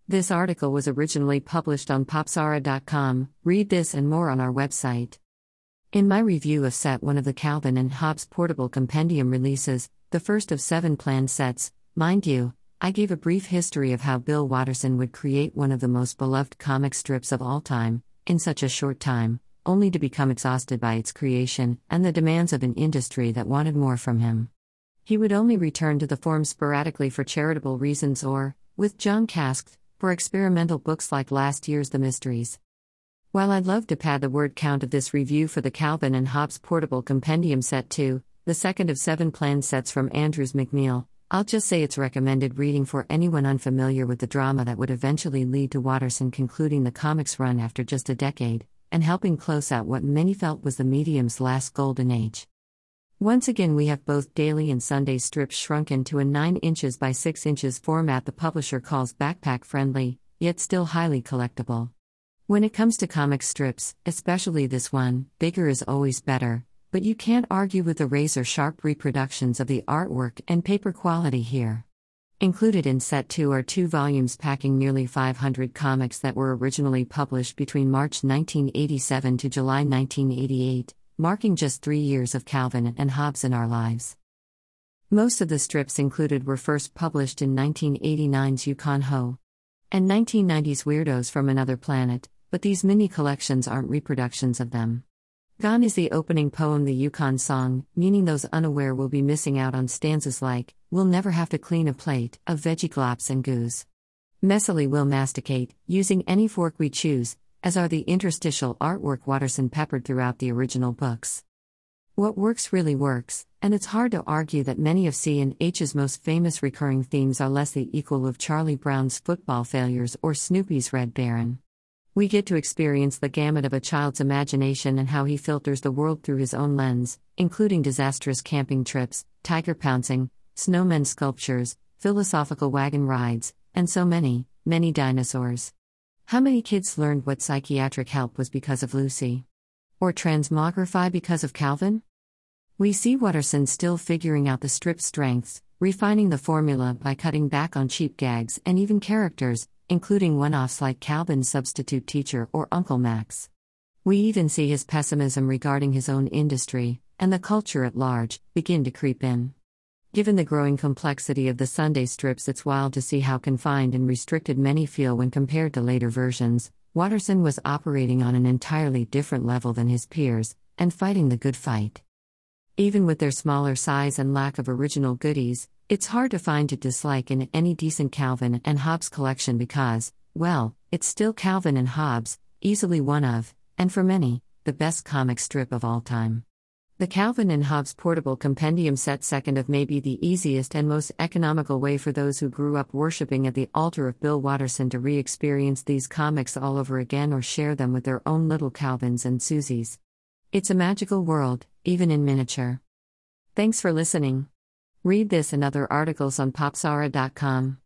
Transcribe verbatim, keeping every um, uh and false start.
This article was originally published on popzara dot com. Read this and more on our website. In my review of Set one of the Calvin and Hobbes Portable Compendium releases, the first of seven planned sets, mind you, I gave a brief history of how Bill Watterson would create one of the most beloved comic strips of all time, in such a short time, only to become exhausted by its creation and the demands of an industry that wanted more from him. He would only return to the form sporadically for charitable reasons or, with John Casks, for experimental books like last year's The Mysteries. While I'd love to pad the word count of this review for the Calvin and Hobbes Portable Compendium Set two, the second of seven planned sets from Andrews McMeel, I'll just say it's recommended reading for anyone unfamiliar with the drama that would eventually lead to Watterson concluding the comics run after just a decade, and helping close out what many felt was the medium's last golden age. Once again we have both daily and Sunday strips shrunken to a nine inches by six inches format the publisher calls backpack-friendly, yet still highly collectible. When it comes to comic strips, especially this one, bigger is always better, but you can't argue with the razor-sharp reproductions of the artwork and paper quality here. Included in Set two are two volumes packing nearly five hundred comics that were originally published between March nineteen eighty-seven to July nineteen eighty-eight, marking just three years of Calvin and Hobbes in our lives. Most of the strips included were first published in nineteen eighty-nine's Yukon Ho and nineteen ninety's Weirdos from Another Planet, but these mini collections aren't reproductions of them. Gone is the opening poem, the Yukon song, meaning those unaware will be missing out on stanzas like, we'll never have to clean a plate of veggie glops and goose. Messily we'll masticate, using any fork we choose, as are the interstitial artwork Watterson peppered throughout the original books. What works really works, and it's hard to argue that many of C and H's most famous recurring themes are less the equal of Charlie Brown's football failures or Snoopy's Red Baron. We get to experience the gamut of a child's imagination and how he filters the world through his own lens, including disastrous camping trips, tiger pouncing, snowmen sculptures, philosophical wagon rides, and so many, many dinosaurs. How many kids learned what psychiatric help was because of Lucy? Or transmogrify because of Calvin? We see Watterson still figuring out the strip's strengths, refining the formula by cutting back on cheap gags and even characters, including one-offs like Calvin's substitute teacher or Uncle Max. We even see his pessimism regarding his own industry, and the culture at large, begin to creep in. Given the growing complexity of the Sunday strips, it's wild to see how confined and restricted many feel when compared to later versions. Watterson was operating on an entirely different level than his peers, and fighting the good fight. Even with their smaller size and lack of original goodies, it's hard to find to dislike in any decent Calvin and Hobbes collection because, well, it's still Calvin and Hobbes, easily one of, and for many, the best comic strip of all time. The Calvin and Hobbes Portable Compendium Set second of may be the easiest and most economical way for those who grew up worshipping at the altar of Bill Watterson to re-experience these comics all over again or share them with their own little Calvins and Susies. It's a magical world, even in miniature. Thanks for listening. Read this and other articles on popzara dot com.